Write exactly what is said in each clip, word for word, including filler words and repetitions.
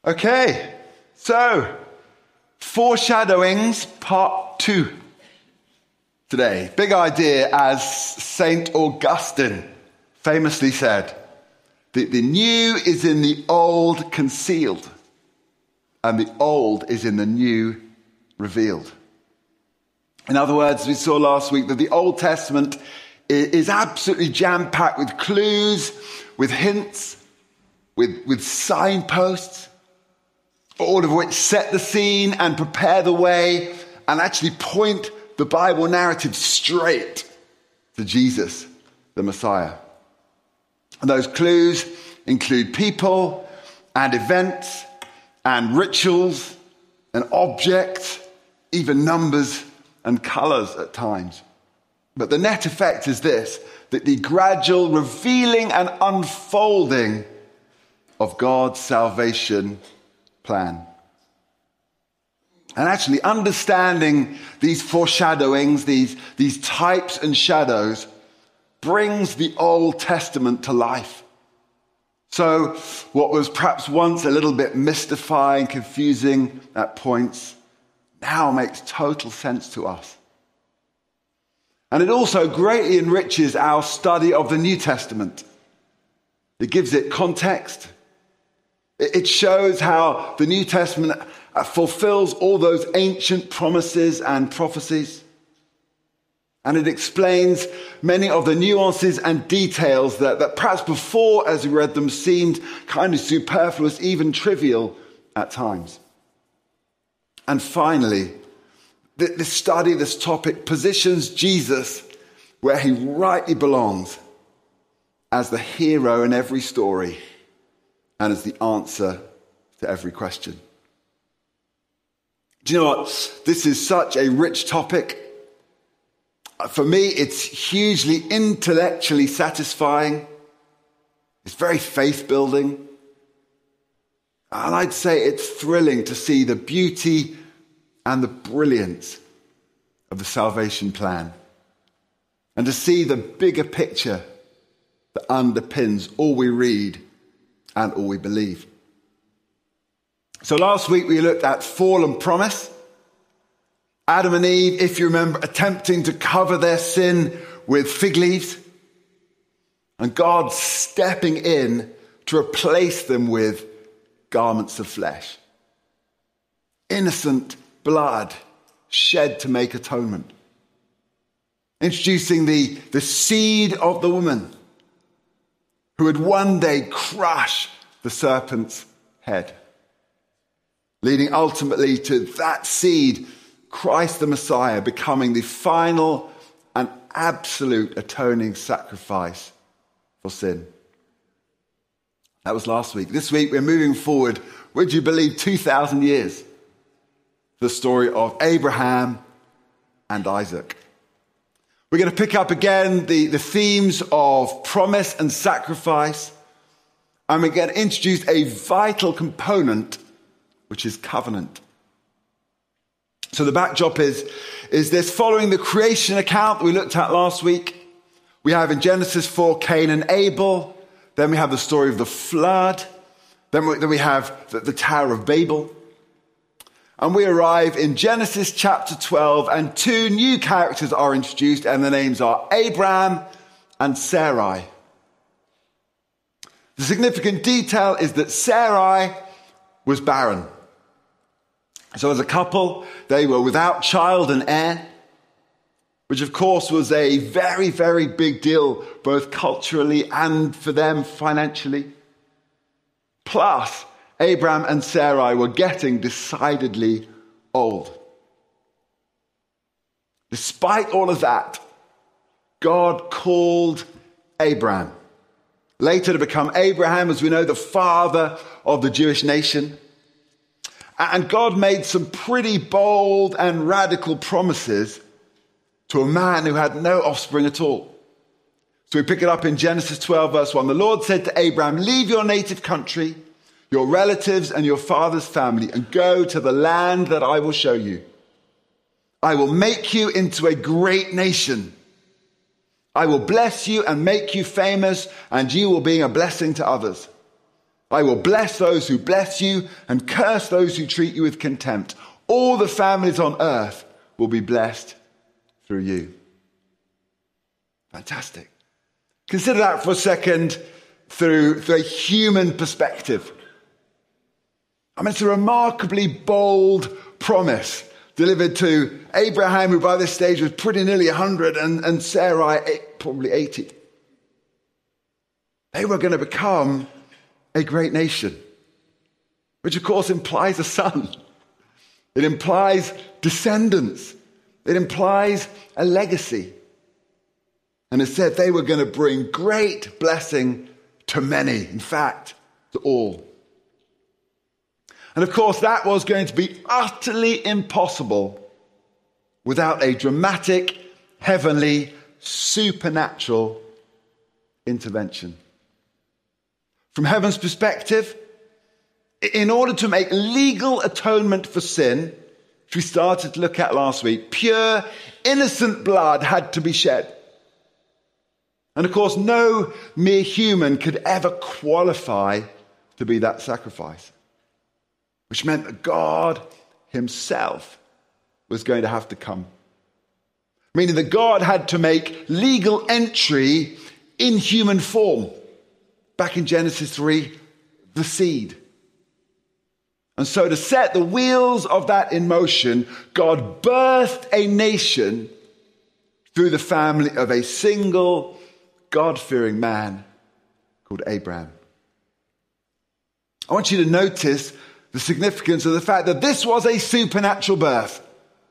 Okay, so foreshadowings part two today. Big idea, as Saint Augustine famously said, that the new is in the old concealed, and the old is in the new revealed. In other words, we saw last week that the Old Testament is absolutely jam-packed with clues, with hints, with, with signposts, all of which set the scene and prepare the way and actually point the Bible narrative straight to Jesus, the Messiah. And those clues include people and events and rituals and objects, even numbers and colours at times. But the net effect is this, that the gradual revealing and unfolding of God's salvation plan. And actually understanding these foreshadowings, these, these types and shadows, brings the Old Testament to life. So what was perhaps once a little bit mystifying, confusing at points, now makes total sense to us. And it also greatly enriches our study of the New Testament. It gives it context. It shows how the New Testament fulfills all those ancient promises and prophecies. And it explains many of the nuances and details that, that perhaps before, as we read them, seemed kind of superfluous, even trivial at times. And finally, this study, this topic, positions Jesus where he rightly belongs, as the hero in every story and as the answer to every question. Do you know what? This is such a rich topic. For me, it's hugely intellectually satisfying. It's very faith-building. And I'd say it's thrilling to see the beauty and the brilliance of the salvation plan, and to see the bigger picture that underpins all we read and all we believe. So last week we looked at fall and promise. Adam and Eve, if you remember, attempting to cover their sin with fig leaves, and God stepping in to replace them with garments of flesh. Innocent blood shed to make atonement. Introducing the, the seed of the woman who would one day crush the serpent's head. Leading ultimately to that seed, Christ the Messiah, becoming the final and absolute atoning sacrifice for sin. That was last week. This week we're moving forward, would you believe, two thousand years. The story of Abraham and Isaac. We're going to pick up again the, the themes of promise and sacrifice. And we're going to introduce a vital component, which is covenant. So the backdrop is, is this: following the creation account that we looked at last week, we have in Genesis four Cain and Abel. Then we have the story of the flood. Then we, then we have the, the Tower of Babel. And we arrive in Genesis chapter twelve, and two new characters are introduced, and the names are Abraham and Sarai. The significant detail is that Sarai was barren. So as a couple, they were without child and heir, which of course was a very, very big deal, both culturally and for them financially. Plus, Abraham and Sarai were getting decidedly old. Despite all of that, God called Abraham, later to become Abraham, as we know, the father of the Jewish nation. And God made some pretty bold and radical promises to a man who had no offspring at all. So we pick it up in Genesis twelve, verse one. The Lord said to Abraham, "Leave your native country, your relatives and your father's family, and go to the land that I will show you. I will make you into a great nation. I will bless you and make you famous, and you will be a blessing to others. I will bless those who bless you and curse those who treat you with contempt. All the families on earth will be blessed through you. Fantastic. Consider that for a second through, through a human perspective. I mean, it's a remarkably bold promise delivered to Abraham, who by this stage was pretty nearly one hundred, and, and Sarai, probably eighty. They were going to become a great nation, which of course implies a son. It implies descendants. It implies a legacy. And it said they were going to bring great blessing to many, in fact, to all. And of course, that was going to be utterly impossible without a dramatic, heavenly, supernatural intervention. From heaven's perspective, in order to make legal atonement for sin, which we started to look at last week, pure, innocent blood had to be shed. And of course, no mere human could ever qualify to be that sacrifice, which meant that God himself was going to have to come. Meaning that God had to make legal entry in human form. Back in Genesis three, the seed. And so to set the wheels of that in motion, God birthed a nation through the family of a single God-fearing man called Abraham. I want you to notice the significance of the fact that this was a supernatural birth.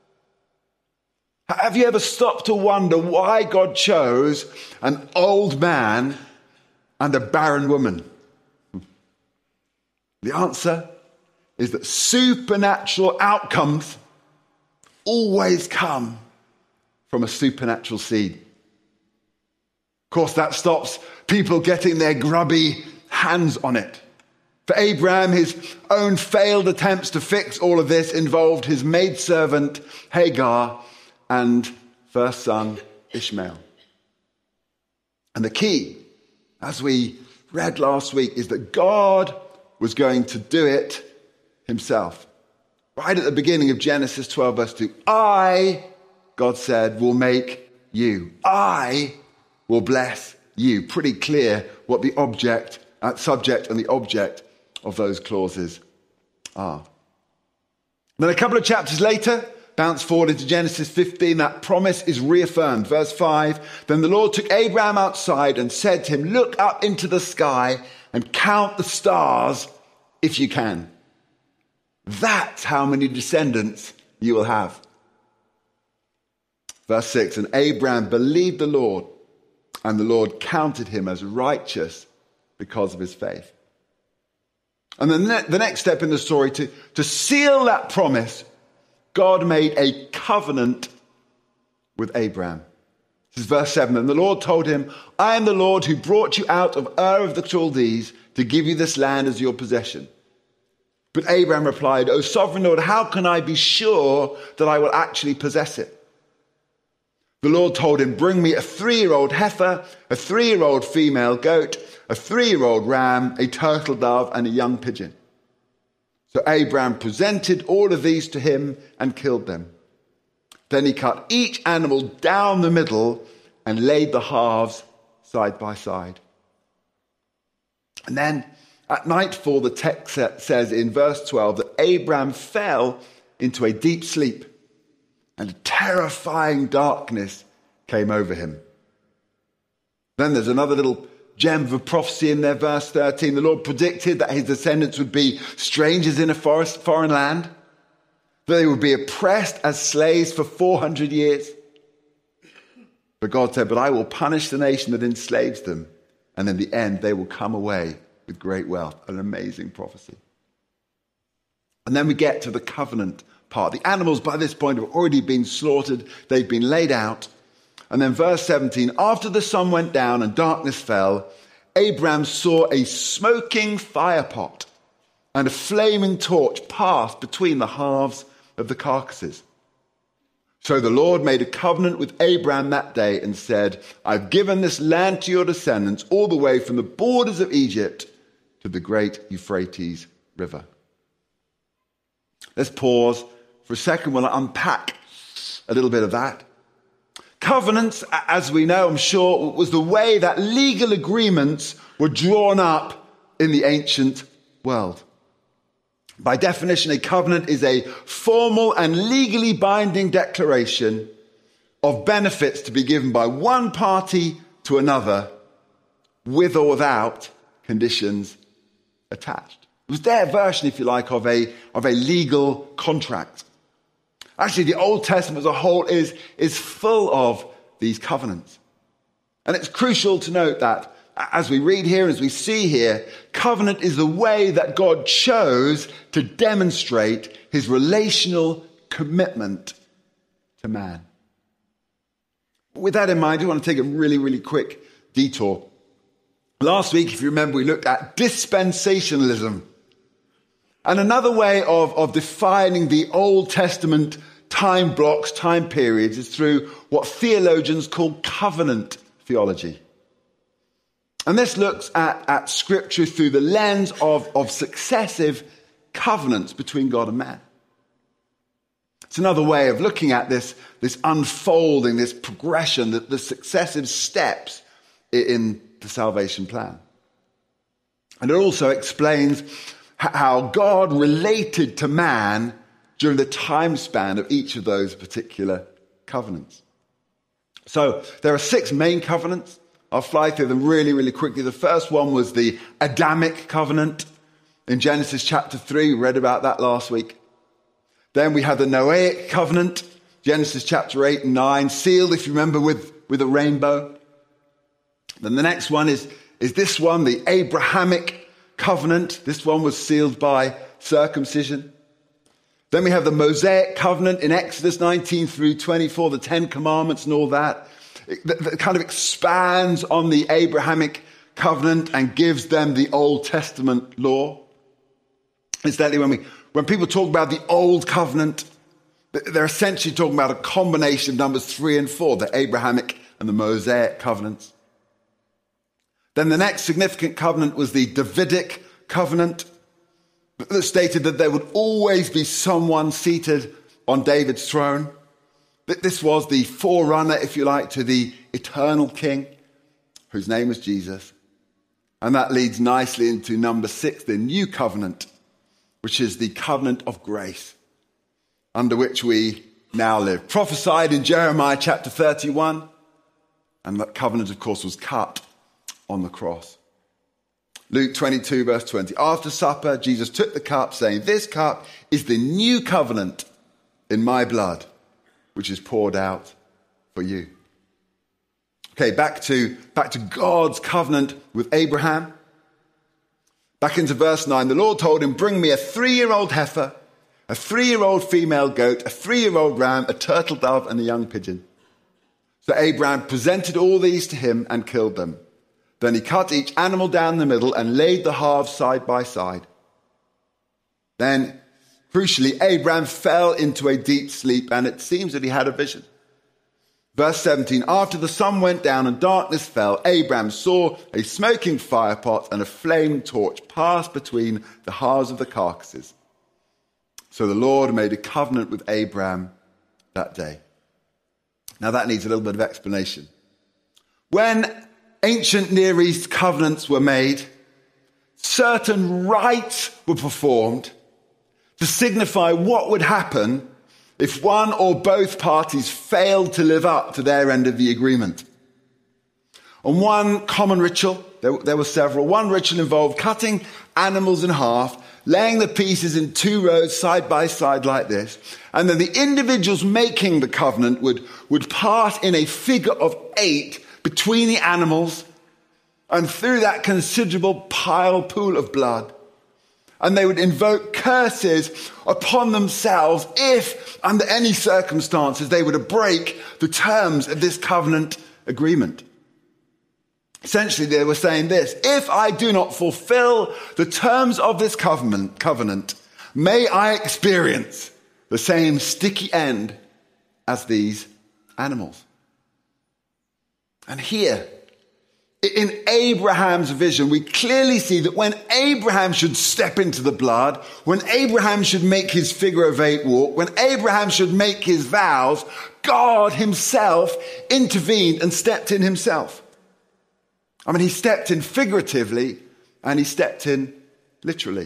Have you ever stopped to wonder why God chose an old man and a barren woman? The answer is that supernatural outcomes always come from a supernatural seed. Of course, that stops people getting their grubby hands on it. For Abraham, his own failed attempts to fix all of this involved his maidservant Hagar and first son Ishmael. And the key, as we read last week, is that God was going to do it himself. Right at the beginning of Genesis twelve, verse two, I, God said, will make you. I will bless you. Pretty clear what the object, uh, subject and the object of those clauses are. Then a couple of chapters later, bounce forward into Genesis fifteen, that promise is reaffirmed. Verse five, then the Lord took Abraham outside and said to him, look up into the sky and count the stars if you can. That's how many descendants you will have. Verse six, and Abraham believed the Lord, and the Lord counted him as righteous because of his faith. And then the, the next step in the story, to, to seal that promise, God made a covenant with Abraham. This is verse seven. And the Lord told him, I am the Lord who brought you out of Ur of the Chaldees to give you this land as your possession. But Abraham replied, O sovereign Lord, how can I be sure that I will actually possess it? The Lord told him, bring me a three-year-old heifer, a three-year-old female goat, a three-year-old ram, a turtle dove, and a young pigeon. So Abraham presented all of these to him and killed them. Then he cut each animal down the middle and laid the halves side by side. And then at nightfall, the text says in verse twelve that Abraham fell into a deep sleep and a terrifying darkness came over him. Then there's another little gem of a prophecy in there, verse thirteen. The Lord predicted that his descendants would be strangers in a forest, foreign land, that they would be oppressed as slaves for four hundred years. But God said, but I will punish the nation that enslaves them, and in the end they will come away with great wealth. An amazing prophecy. And then we get to the covenant part. The animals by this point have already been slaughtered. They've been laid out. And then verse seventeen, after the sun went down and darkness fell, Abraham saw a smoking firepot and a flaming torch pass between the halves of the carcasses. So the Lord made a covenant with Abraham that day and said, I've given this land to your descendants all the way from the borders of Egypt to the great Euphrates River. Let's pause for a second. We'll unpack a little bit of that. Covenants, as we know, I'm sure, was the way that legal agreements were drawn up in the ancient world. By definition, a covenant is a formal and legally binding declaration of benefits to be given by one party to another, with or without conditions attached. It was their version, if you like, of a, of a legal contract. Actually, the Old Testament as a whole is, is full of these covenants. And it's crucial to note that as we read here, as we see here, covenant is the way that God chose to demonstrate his relational commitment to man. With that in mind, I want to take a really, really quick detour. Last week, if you remember, we looked at dispensationalism. And another way of, of defining the Old Testament time blocks, time periods, is through what theologians call covenant theology. And this looks at, at Scripture through the lens of, of successive covenants between God and man. It's another way of looking at this, this unfolding, this progression, the, the successive steps in the salvation plan. And it also explains how God related to man during the time span of each of those particular covenants. So there are six main covenants. I'll fly through them really, really quickly. The first one was the Adamic covenant in Genesis chapter three. We read about that last week. Then we have the Noahic covenant, Genesis chapter eight and nine, sealed, if you remember, with, with a rainbow. Then the next one is, is this one, the Abrahamic covenant. This one was sealed by circumcision. Then we have the Mosaic covenant in Exodus nineteen through twenty-four, the Ten Commandments and all that. It, that kind of expands on the Abrahamic covenant and gives them the Old Testament law. Incidentally, when we when people talk about the Old Covenant, they're essentially talking about a combination of numbers three and four, the Abrahamic and the Mosaic covenants. Then the next significant covenant was the Davidic covenant that stated that there would always be someone seated on David's throne. This was the forerunner, if you like, to the eternal king, whose name was Jesus. And that leads nicely into number six, the new covenant, which is the covenant of grace, under which we now live. Prophesied in Jeremiah chapter thirty-one, and that covenant, of course, was cut on the cross. Luke twenty-two, verse twenty. After supper, Jesus took the cup, saying, "This cup is the new covenant in my blood, which is poured out for you." Okay, back to, back to God's covenant with Abraham. Back into verse nine, the Lord told him, "Bring me a three-year-old heifer, a three-year-old female goat, a three-year-old ram, a turtle dove, and a young pigeon." So Abraham presented all these to him and killed them. Then he cut each animal down the middle and laid the halves side by side. Then, crucially, Abraham fell into a deep sleep, and it seems that he had a vision. Verse seventeen, after the sun went down and darkness fell, Abraham saw a smoking firepot and a flaming torch pass between the halves of the carcasses. So the Lord made a covenant with Abraham that day. Now that needs a little bit of explanation. When ancient Near East covenants were made, certain rites were performed to signify what would happen if one or both parties failed to live up to their end of the agreement. And one common ritual, there, there were several, one ritual involved cutting animals in half, laying the pieces in two rows side by side like this, and then the individuals making the covenant would, would pass in a figure of eight between the animals and through that considerable pile, pool of blood. And they would invoke curses upon themselves if, under any circumstances, they were to break the terms of this covenant agreement. Essentially, they were saying this: if I do not fulfill the terms of this covenant, covenant, may I experience the same sticky end as these animals. And here, In Abraham's vision, we clearly see that when Abraham should step into the blood, when Abraham should make his figure of eight walk, when Abraham should make his vows, God himself intervened and stepped in himself. I mean, he stepped in figuratively and he stepped in literally.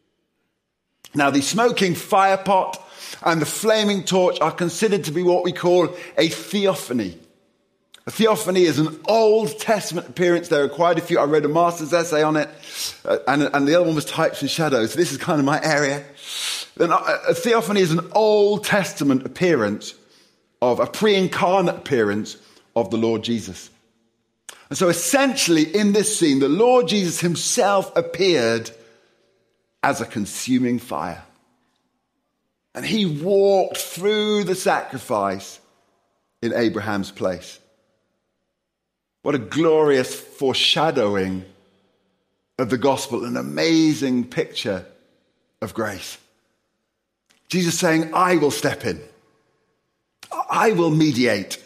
Now, the smoking fire pot and the flaming torch are considered to be what we call a theophany. A theophany is an Old Testament appearance. There are quite a few. I read a master's essay on it, uh, and, and the other one was types and shadows. So this is kind of my area. And a, a theophany is an Old Testament appearance of a pre-incarnate appearance of the Lord Jesus. And so essentially in this scene, the Lord Jesus himself appeared as a consuming fire. And he walked through the sacrifice in Abraham's place. What a glorious foreshadowing of the gospel, an amazing picture of grace. Jesus saying, I will step in. I will mediate.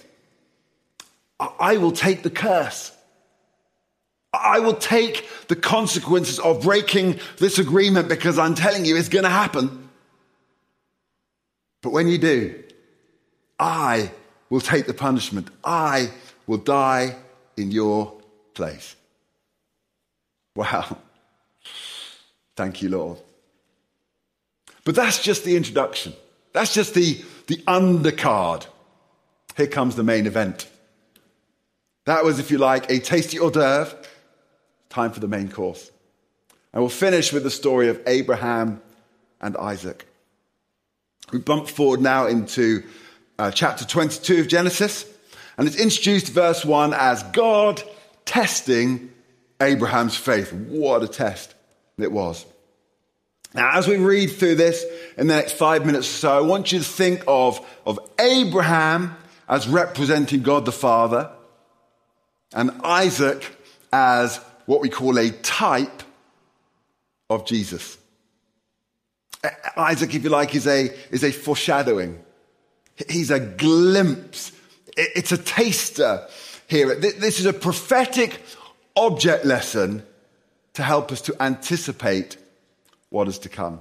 I will take the curse. I will take the consequences of breaking this agreement because I'm telling you it's going to happen. But when you do, I will take the punishment. I will die in your place. Wow. Thank you, Lord. But that's just the introduction. That's just the, the undercard. Here comes the main event. That was, if you like, a tasty hors d'oeuvre. Time for the main course. And we'll finish with the story of Abraham and Isaac. We bump forward now into uh, chapter twenty-two of Genesis. And it's introduced verse one as God testing Abraham's faith. What a test it was. Now, as we read through this in the next five minutes or so, I want you to think of, of Abraham as representing God the Father and Isaac as what we call a type of Jesus. Isaac, if you like, is a, is a foreshadowing. He's a glimpse. It's a taster here. This is a prophetic object lesson to help us to anticipate what is to come.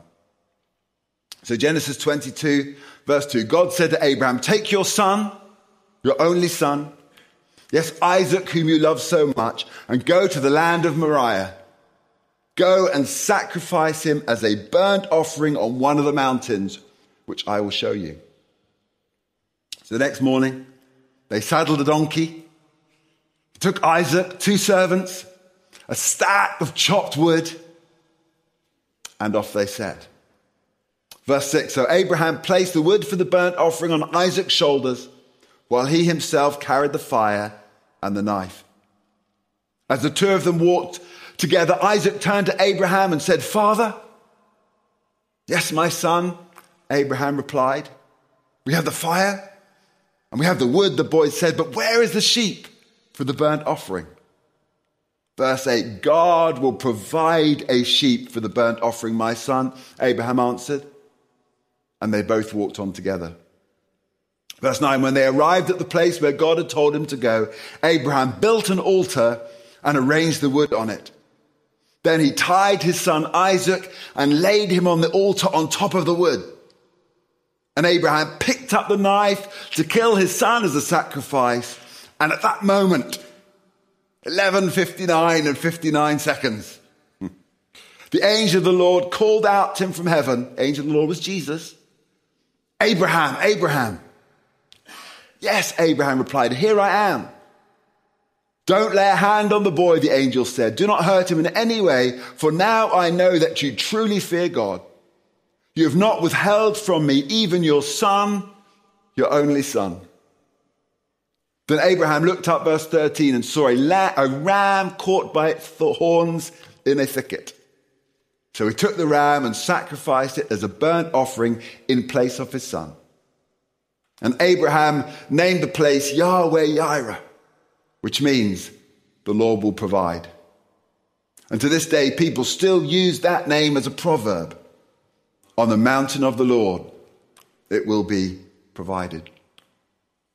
So Genesis twenty-two, verse two, God said to Abraham, take your son, your only son, yes, Isaac, whom you love so much, and go to the land of Moriah. Go and sacrifice him as a burnt offering on one of the mountains, which I will show you. So the next morning, they saddled a donkey, took Isaac, two servants, a stack of chopped wood, and off they set. Verse six, so Abraham placed the wood for the burnt offering on Isaac's shoulders, while he himself carried the fire and the knife. As the two of them walked together, Isaac turned to Abraham and said, Father? Yes, my son, Abraham replied. We have the fire and we have the wood, the boy said, but where is the sheep for the burnt offering? Verse eight, God will provide a sheep for the burnt offering, my son, Abraham answered. And they both walked on together. Verse nine, when they arrived at the place where God had told him to go, Abraham built an altar and arranged the wood on it. Then he tied his son Isaac and laid him on the altar on top of the wood. And Abraham picked up the knife to kill his son as a sacrifice. And at that moment, eleven fifty-nine and fifty-nine seconds, the angel of the Lord called out to him from heaven. The angel of the Lord was Jesus. Abraham, Abraham. Yes, Abraham replied, here I am. Don't lay a hand on the boy, the angel said. Do not hurt him in any way, for now I know that you truly fear God. You have not withheld from me even your son, your only son. Then Abraham looked up, verse thirteen, and saw a, la- a ram caught by its horns in a thicket. So he took the ram and sacrificed it as a burnt offering in place of his son. And Abraham named the place Yahweh Yireh, which means the Lord will provide. And to this day, people still use that name as a proverb. On the mountain of the Lord, it will be provided.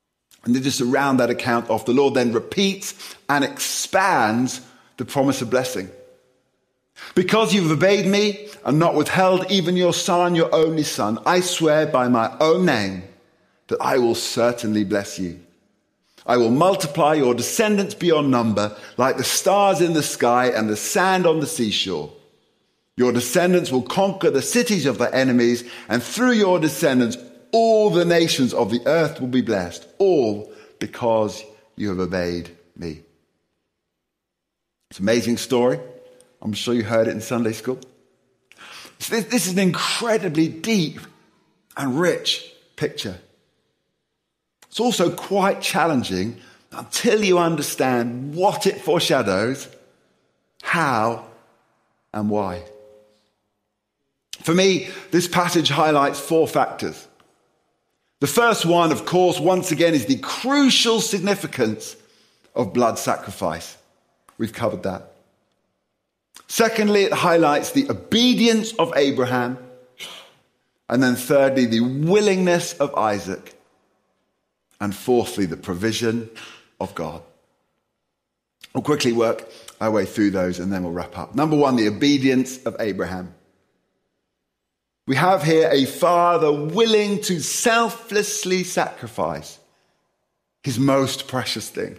And then just around that account of the Lord then repeats and expands the promise of blessing. Because you've obeyed me and not withheld even your son, your only son, I swear by my own name that I will certainly bless you. I will multiply your descendants beyond number, like the stars in the sky and the sand on the seashore. Your descendants will conquer the cities of their enemies, and through your descendants, all the nations of the earth will be blessed, all because you have obeyed me. It's an amazing story. I'm sure you heard it in Sunday school. So this, this is an incredibly deep and rich picture. It's also quite challenging until you understand what it foreshadows, how, and why. For me, this passage highlights four factors. The first one, of course, once again, is the crucial significance of blood sacrifice. We've covered that. Secondly, it highlights the obedience of Abraham. And then thirdly, the willingness of Isaac. And fourthly, the provision of God. We'll quickly work our way through those and then we'll wrap up. Number one, the obedience of Abraham. We have here a father willing to selflessly sacrifice his most precious thing.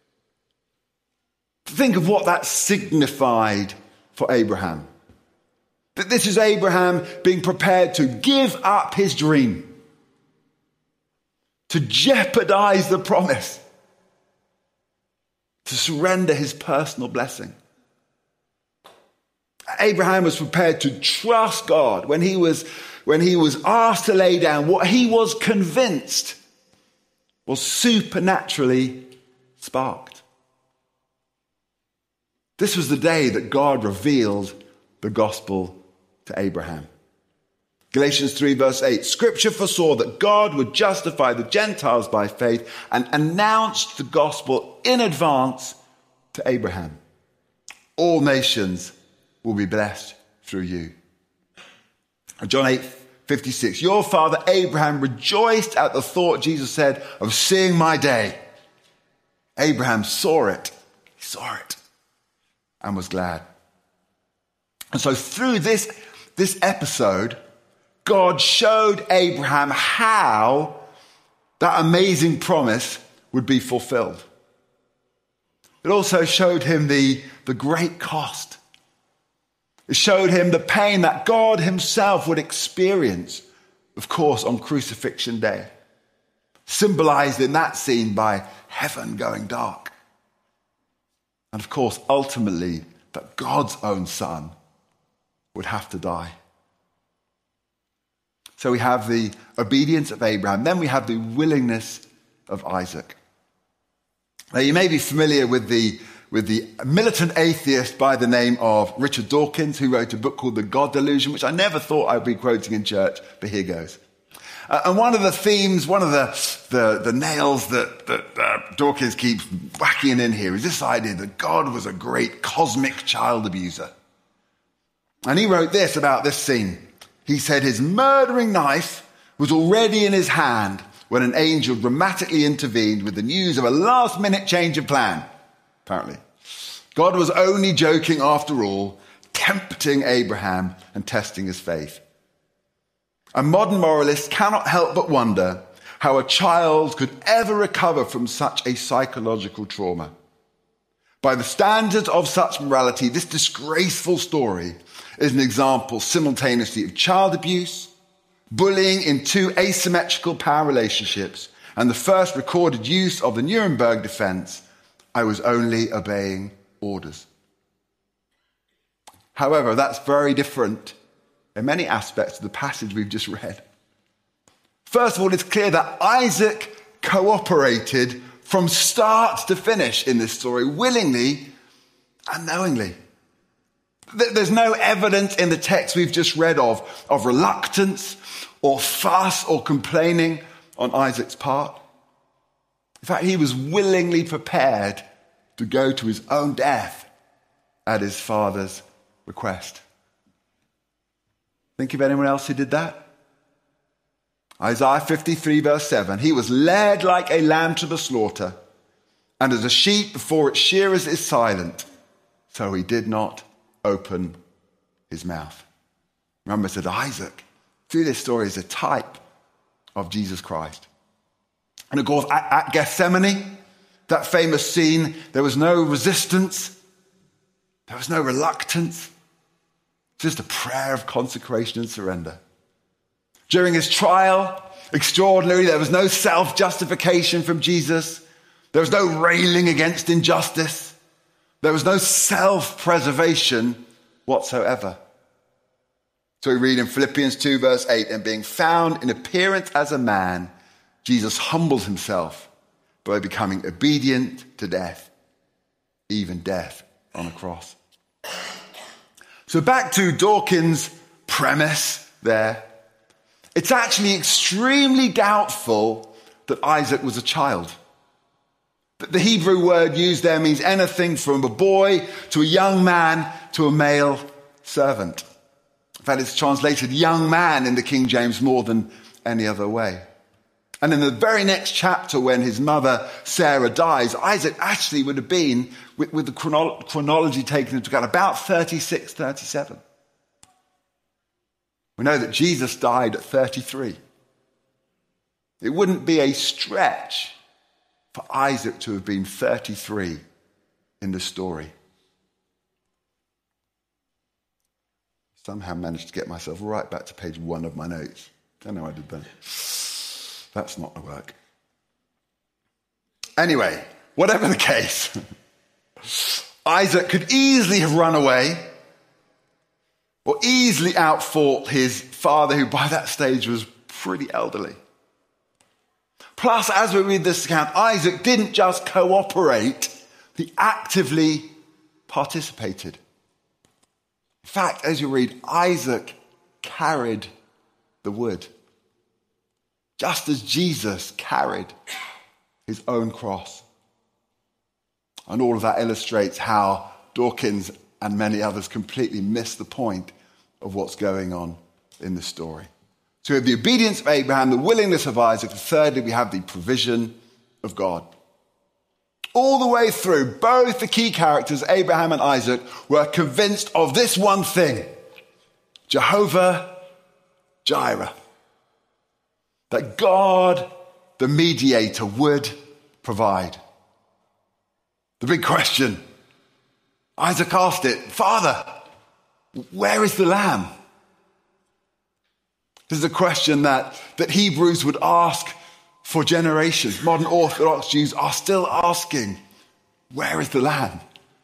Think of what that signified for Abraham. That this is Abraham being prepared to give up his dream, to jeopardize the promise, to surrender his personal blessing. Abraham was prepared to trust God when he was, when he was asked to lay down what he was convinced was supernaturally sparked. This was the day that God revealed the gospel to Abraham. Galatians three verse eight, Scripture foresaw that God would justify the Gentiles by faith and announced the gospel in advance to Abraham. All nations will be blessed through you. John eight fifty-six, your father Abraham rejoiced at the thought, Jesus said, of seeing my day. Abraham saw it. He saw it and was glad. And so through this, this episode, God showed Abraham how that amazing promise would be fulfilled. It also showed him the, the great cost. It showed him the pain that God himself would experience, of course, on crucifixion day. Symbolized in that scene by heaven going dark. And of course, ultimately, that God's own son would have to die. So we have the obedience of Abraham. Then we have the willingness of Isaac. Now you may be familiar with the, with the militant atheist by the name of Richard Dawkins, who wrote a book called The God Delusion, which I never thought I'd be quoting in church, but here goes. Uh, and one of the themes, one of the, the, the nails that, that uh, Dawkins keeps whacking in here is this idea that God was a great cosmic child abuser. And he wrote this about this scene. He said his murdering knife was already in his hand when an angel dramatically intervened with the news of a last-minute change of plan, apparently. God was only joking after all, tempting Abraham and testing his faith. A modern moralist cannot help but wonder how a child could ever recover from such a psychological trauma. By the standards of such morality, this disgraceful story is an example simultaneously of child abuse, bullying in two asymmetrical power relationships, and the first recorded use of the Nuremberg defense, I was only obeying orders. However, that's very different in many aspects of the passage we've just read. First of all, it's clear that Isaac cooperated from start to finish in this story, willingly and knowingly. There's no evidence in the text we've just read of, of reluctance or fuss or complaining on Isaac's part. In fact, he was willingly prepared to go to his own death at his father's request. Think of anyone else who did that? Isaiah fifty-three verse seven, he was led like a lamb to the slaughter, and as a sheep before its shearers is silent, so he did not open his mouth. Remember, I said Isaac, through this story, is a type of Jesus Christ. And of course, at, at Gethsemane, that famous scene, there was no resistance, there was no reluctance, just a prayer of consecration and surrender. During his trial, extraordinary, there was no self-justification from Jesus. There was no railing against injustice. There was no self-preservation whatsoever. So we read in Philippians two verse eight, and being found in appearance as a man, Jesus humbled himself by becoming obedient to death, even death on a cross. So back to Dawkins' premise there. It's actually extremely doubtful that Isaac was a child. The Hebrew word used there means anything from a boy to a young man to a male servant. In fact, it's translated young man in the King James more than any other way. And in the very next chapter, when his mother Sarah dies, Isaac actually would have been, with, with the chrono- chronology taken into account, about thirty-six, thirty-seven. We know that Jesus died at thirty-three. It wouldn't be a stretch for Isaac to have been thirty-three in the story. Somehow managed to get myself right back to page one of my notes. Don't know how I did that. That's not going to work. Anyway, whatever the case, Isaac could easily have run away or easily outfought his father, who by that stage was pretty elderly. Plus, as we read this account, Isaac didn't just cooperate, he actively participated. In fact, as you read, Isaac carried the wood, just as Jesus carried his own cross. And all of that illustrates how Dawkins and many others completely miss the point of what's going on in the story. So we have the obedience of Abraham, the willingness of Isaac, and thirdly, we have the provision of God. All the way through, both the key characters, Abraham and Isaac, were convinced of this one thing: Jehovah Jireh. That God, the mediator, would provide. The big question, Isaac asked it, Father, where is the lamb? This is a question that, that Hebrews would ask for generations. Modern Orthodox Jews are still asking, where is the lamb?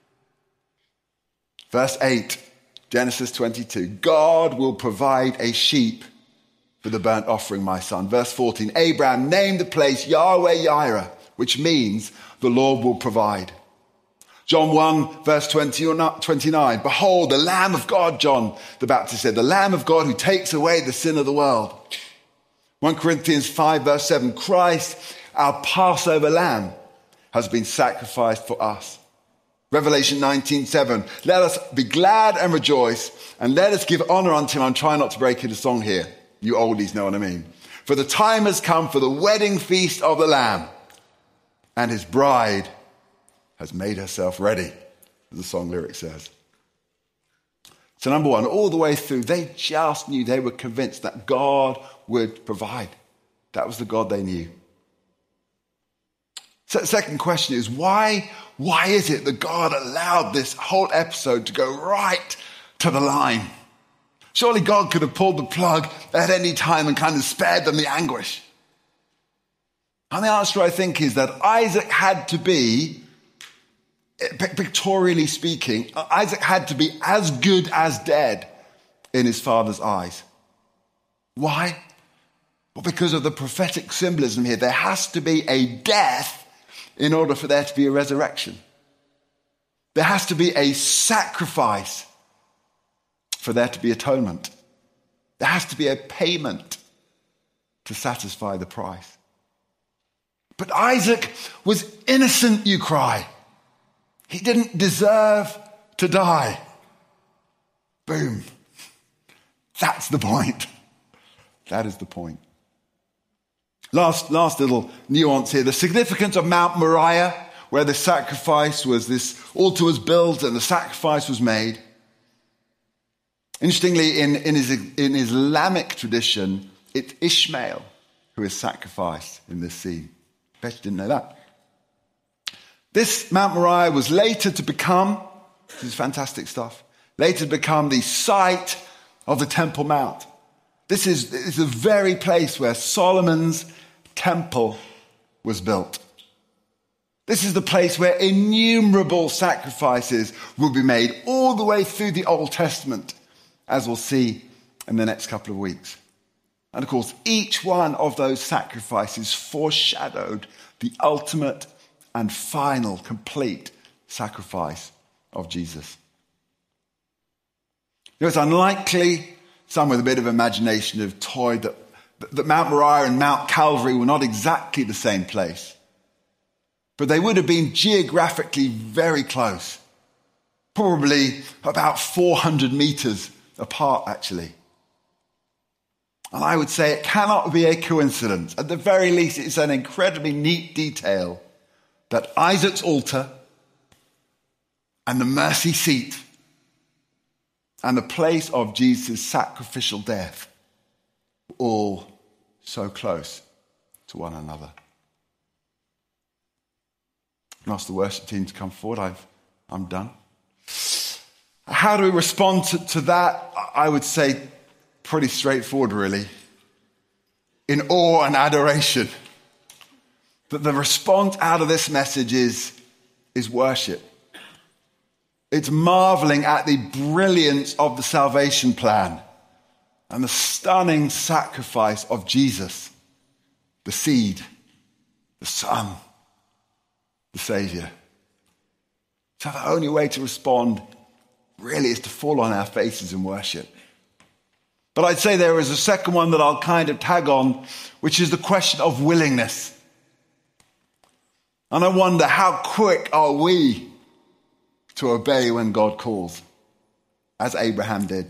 Verse eight, Genesis twenty-two, God will provide a sheep for the burnt offering, my son. Verse fourteen, Abraham named the place Yahweh Jireh, which means the Lord will provide. John one, verse twenty or twenty-nine, behold, the Lamb of God, John the Baptist said, the Lamb of God who takes away the sin of the world. First Corinthians five, verse seven, Christ, our Passover lamb, has been sacrificed for us. Revelation nineteen, seven, let us be glad and rejoice, and let us give honor unto him. I'm trying not to break into song here. You oldies know what I mean. For the time has come for the wedding feast of the Lamb, and his bride has made herself ready, as the song lyric says. So number one, all the way through, they just knew, they were convinced that God would provide. That was the God they knew. So the second question is, why, why is it that God allowed this whole episode to go right to the line? Surely God could have pulled the plug at any time and kind of spared them the anguish. And the answer, I think, is that Isaac had to be, pictorially speaking, Isaac had to be as good as dead in his father's eyes. Why? Well, because of the prophetic symbolism here. There has to be a death in order for there to be a resurrection. There has to be a sacrifice for there to be atonement. There has to be a payment to satisfy the price. But Isaac was innocent, you cry. He didn't deserve to die. Boom. That's the point. That is the point. Last, last little nuance here. The significance of Mount Moriah, where the sacrifice was, this altar was built and the sacrifice was made. Interestingly, in, in, his, in Islamic tradition, it's Ishmael who is sacrificed in this scene. Bet you didn't know that. This Mount Moriah was later to become, this is fantastic stuff, later to become the site of the Temple Mount. This is, this is the very place where Solomon's temple was built. This is the place where innumerable sacrifices will be made all the way through the Old Testament, as we'll see in the next couple of weeks. And of course, each one of those sacrifices foreshadowed the ultimate and final, complete sacrifice of Jesus. You know, it's unlikely, some with a bit of imagination have toyed that, that Mount Moriah and Mount Calvary were not exactly the same place, but they would have been geographically very close, probably about four hundred meters apart, actually. And I would say it cannot be a coincidence. At the very least, it's an incredibly neat detail that Isaac's altar and the mercy seat and the place of Jesus' sacrificial death were all so close to one another. I'll ask the worship team to come forward. I've, I'm done. How do we respond to, to that? I would say pretty straightforward, really. In awe and adoration. But the response out of this message is, is worship. It's marveling at the brilliance of the salvation plan and the stunning sacrifice of Jesus, the seed, the Son, the Savior. So the only way to respond really is to fall on our faces and worship. But I'd say there is a second one that I'll kind of tag on, which is the question of willingness. And I wonder, how quick are we to obey when God calls, as Abraham did?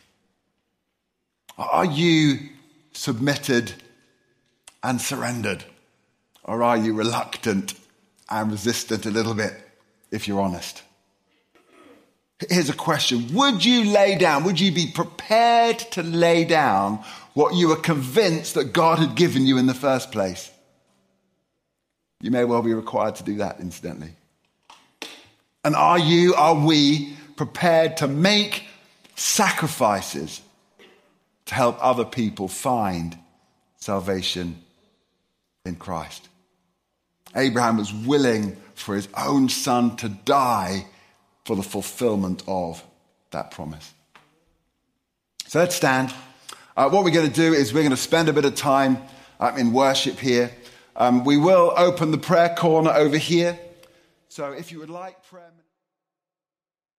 Are you submitted and surrendered? Or are you reluctant and resistant a little bit, if you're honest? Here's a question. Would you lay down, would you be prepared to lay down what you were convinced that God had given you in the first place? You may well be required to do that, incidentally. And are you, are we prepared to make sacrifices to help other people find salvation in Christ? Abraham was willing for his own son to die for the fulfillment of that promise. So let's stand. Uh, what we're going to do is we're going to spend a bit of time um, in worship here. Um, we will open the prayer corner over here. So if you would like prayer...